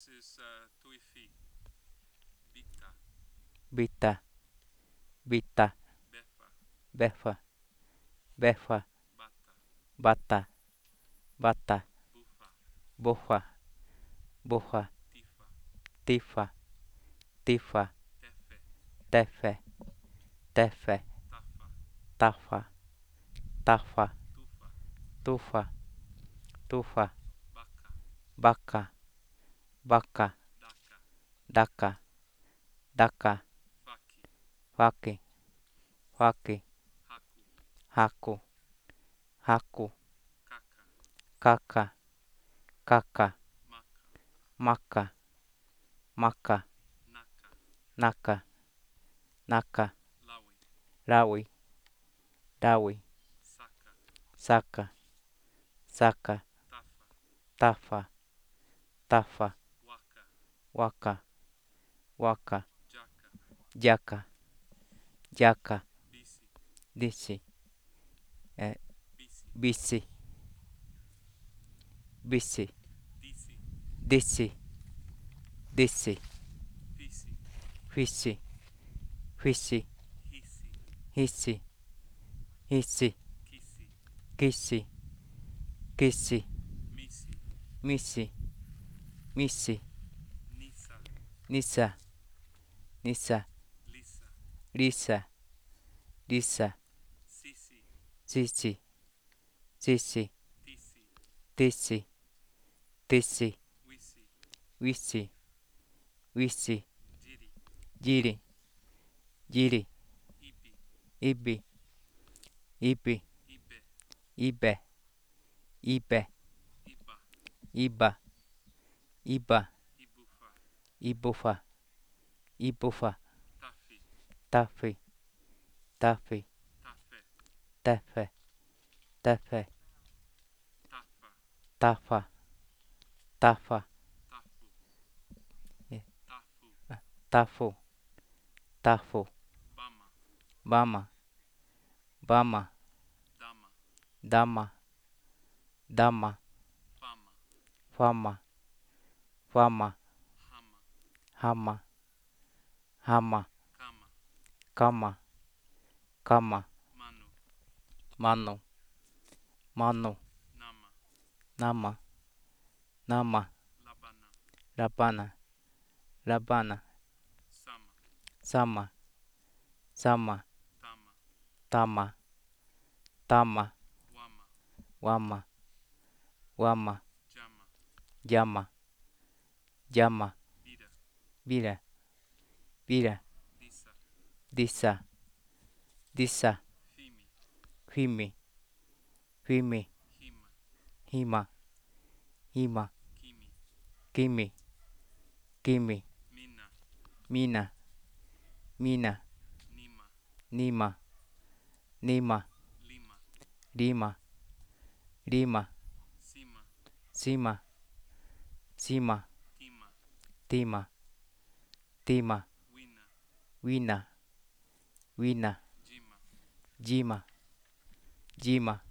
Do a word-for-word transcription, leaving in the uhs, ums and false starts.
is uh, Tuifi. Bita. Bita. Bita. Befa. Befa. Befa. Bata. Bata. Bata. Bufa. Bufa. Bufa. Tifa. Tifa. Tifa. Tefe. Tefe. Tefe. Tafa. Tafa. Tafa. Tufa. Tufa. Tufa. Baka. Baka. Baka. Daka. Daka. Daka. Faki. Faki. Faki. Haku. Haku. Haku. Kaka. Kaka. Kaka. Maka. Maka. Maka. Naka. Naka. Naka. Lawi. Rawi. Dawi. Saka. Saka. Saka. Tafa. Tafa. Tafa. Waka. Waka. Waka. Jaka. Jaka. Jaka. Bisi. Disi. Eh, Bisi. bisi. Bisi. Disi. Disi. Disi. Fisi. Fisi. Fisi. Hisi. Hisi. Hisi. Kisi. Kisi. Kisi. Misi. Misi. Misi. Nisa. Nisa. Nisa. Lisa. Lisa. Lisa. Sisi. Sisi. Sisi. Tisi. Tisi. Tisi. Wisi. Wisi. Wisi. Jiri. Jiri. Jiri. Ipi. Ibi. Ibi. Ibe. Ibe. Ibe. Iba. Iba. Iba. Ibufa. Ibufa. Ibufa. Tafi. Tafi. Tafi. Tafe. Tefe. Tefe. Tafa. Tafa. Tafa. Tafu. Eh, Tafu. Tafu. Tafu. Bama. Bama. Bama. Dama. Dama. Dama. Fama. Fama. Fama. Hama. Hama. Hama. Kama. Kama. Kama. Manu. Manu. Manu. Nama. Nama. Nama. Labana. Labana. Labana. Sama. Sama. Sama. Tama. Tama. Tama. Wama. Wama. Wama. Jama. Jama. Jama. Bida. Bila. Bila. Disa. Disa. Disa. Fimi. Fimi. Fimi. Hima. Hima. Hima. Kimi. Kimi. Kimi. Mina. Mina. Mina. Nima. Nima. Nima. Lima. Lima. Lima. Sima. Sima. Sima. Tima. Tima. Tima. Wina. Wina. Wina. Jima. Jima. Jima.